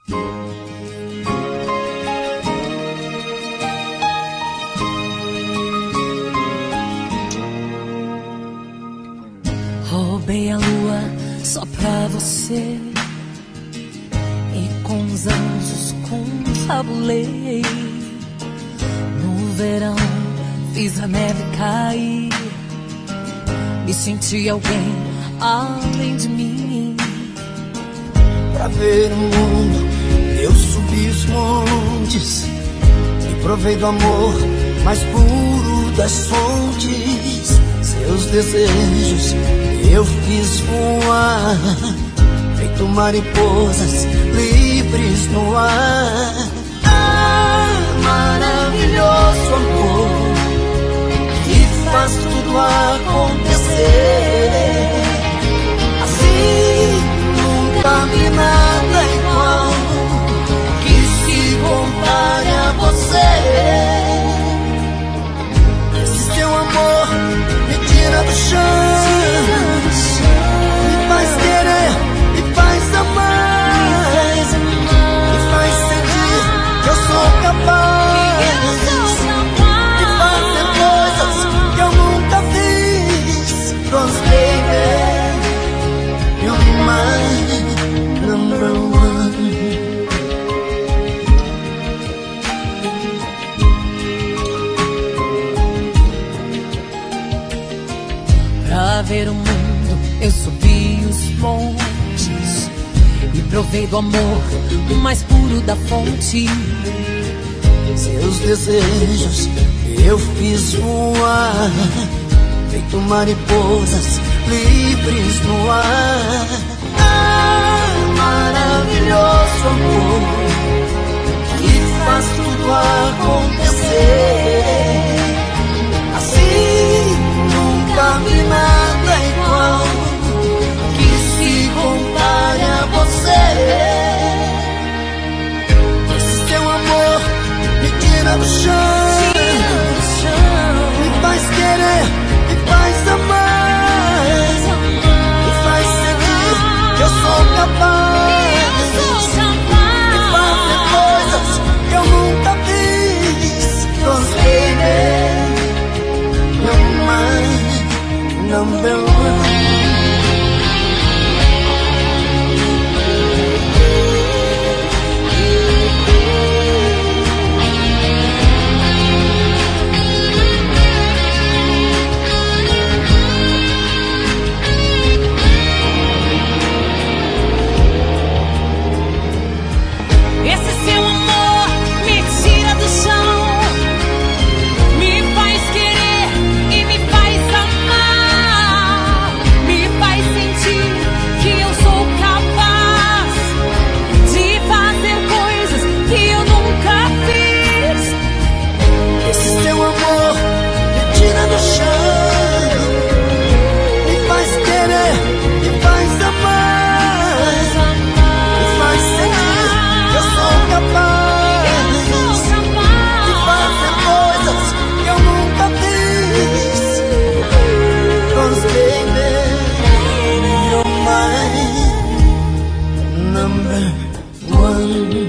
Roubei a lua só pra você, e com os anjos confabulei. No verão fiz a neve cair, me senti alguém além de mim. Pra ver o mundo eu subi os montes e provei do amor mais puro das fontes. Seus desejos eu fiz voar, feito mariposas livres no ar. Ah, maravilhoso amor que faz tudo acontecer. Assim nunca vi nada igual que se compare a você. Esse seu amor me tira do chão, me faz querer, me faz amar, me faz sentir que eu sou capaz de fazer coisas que eu nunca fiz. 'Cause baby, you're my number one. Pra ver o mundo eu subi os montes e provei do amor o mais puro da fonte. Seus desejos eu fiz voar, feito mariposas livres no ar. Ah, maravilhoso amor que faz tudo acontecer. Assim nunca vi nada igual que se compare a você. Esse seu amor me tira do chão, me faz querer, me faz amar, me faz sentir que eu sou capaz de fazer coisas que eu nunca fiz. 'Cause baby, you're my number one. Esse seu amor me tira do chão, me faz querer e me faz amar, me faz sentir que eu sou capaz de fazer coisas que eu nunca fiz. Esse seu amor me tira do chão, me faz querer, me faz amar, me faz sentir que eu sou capaz de fazer coisas que eu nunca fiz. 'Cause baby, you're my number one.